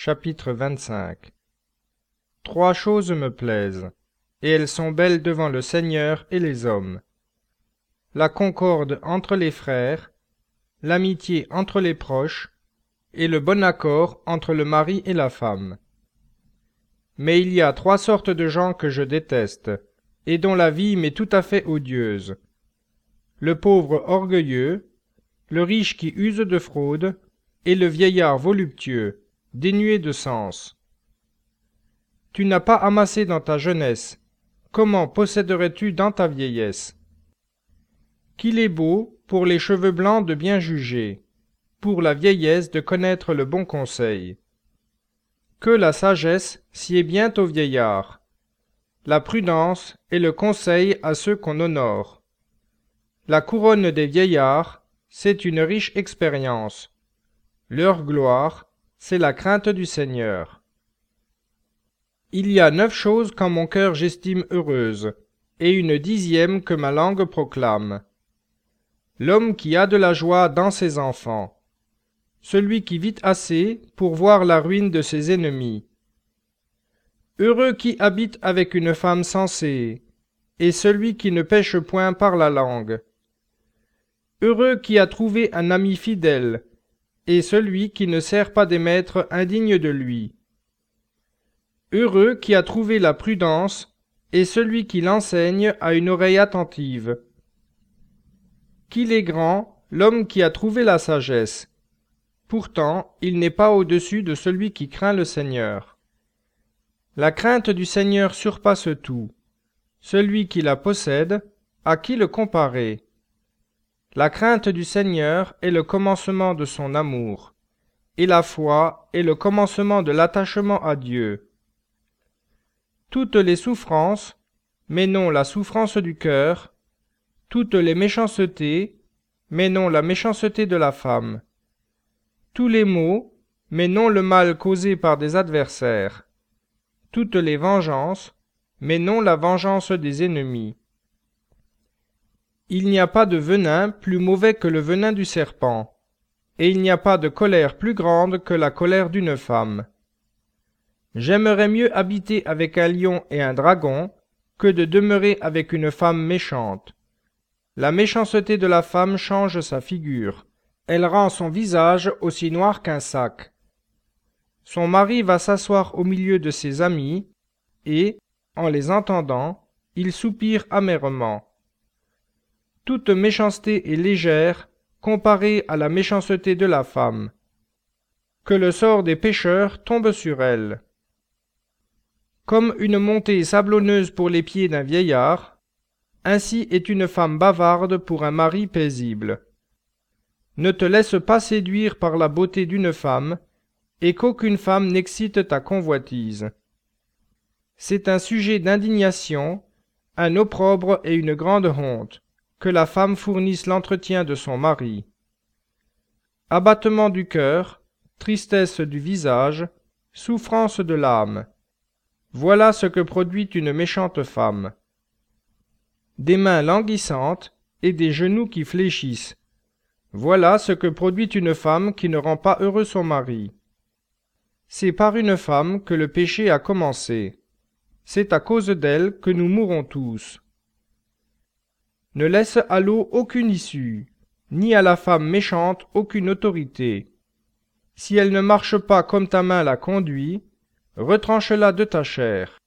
Chapitre 25. Trois choses me plaisent, et elles sont belles devant le Seigneur et les hommes. La concorde entre les frères, l'amitié entre les proches, et le bon accord entre le mari et la femme. Mais il y a trois sortes de gens que je déteste, et dont la vie m'est tout à fait odieuse. Le pauvre orgueilleux, le riche qui use de fraude, et le vieillard voluptueux, dénué de sens. Tu n'as pas amassé dans ta jeunesse, comment posséderais-tu dans ta vieillesse? Qu'il est beau, pour les cheveux blancs de bien juger, pour la vieillesse de connaître le bon conseil. Que la sagesse sied bien aux vieillards, la prudence et le conseil à ceux qu'on honore. La couronne des vieillards, c'est une riche expérience. Leur gloire, c'est la crainte du Seigneur. Il y a 9 choses qu'en mon cœur j'estime heureuses, et une 10e que ma langue proclame. L'homme qui a de la joie dans ses enfants, celui qui vit assez pour voir la ruine de ses ennemis. Heureux qui habite avec une femme sensée, et celui qui ne pêche point par la langue. Heureux qui a trouvé un ami fidèle, et celui qui ne sert pas des maîtres indignes de lui. Heureux qui a trouvé la prudence, et celui qui l'enseigne a une oreille attentive. Qu'il est grand, l'homme qui a trouvé la sagesse. Pourtant, il n'est pas au-dessus de celui qui craint le Seigneur. La crainte du Seigneur surpasse tout. Celui qui la possède, à qui le comparer? La crainte du Seigneur est le commencement de son amour, et la foi est le commencement de l'attachement à Dieu. Toutes les souffrances, mais non la souffrance du cœur, toutes les méchancetés, mais non la méchanceté de la femme, tous les maux, mais non le mal causé par des adversaires, toutes les vengeances, mais non la vengeance des ennemis. Il n'y a pas de venin plus mauvais que le venin du serpent, et il n'y a pas de colère plus grande que la colère d'une femme. J'aimerais mieux habiter avec un lion et un dragon que de demeurer avec une femme méchante. La méchanceté de la femme change sa figure, elle rend son visage aussi noir qu'un sac. Son mari va s'asseoir au milieu de ses amis, et, en les entendant, il soupire amèrement. Toute méchanceté est légère comparée à la méchanceté de la femme. Que le sort des pécheurs tombe sur elle. Comme une montée sablonneuse pour les pieds d'un vieillard, ainsi est une femme bavarde pour un mari paisible. Ne te laisse pas séduire par la beauté d'une femme, et qu'aucune femme n'excite ta convoitise. C'est un sujet d'indignation, un opprobre et une grande honte, que la femme fournisse l'entretien de son mari. Abattement du cœur, tristesse du visage, souffrance de l'âme. Voilà ce que produit une méchante femme. Des mains languissantes et des genoux qui fléchissent. Voilà ce que produit une femme qui ne rend pas heureux son mari. C'est par une femme que le péché a commencé. C'est à cause d'elle que nous mourrons tous. Ne laisse à l'eau aucune issue, ni à la femme méchante aucune autorité. Si elle ne marche pas comme ta main la conduit, retranche-la de ta chair.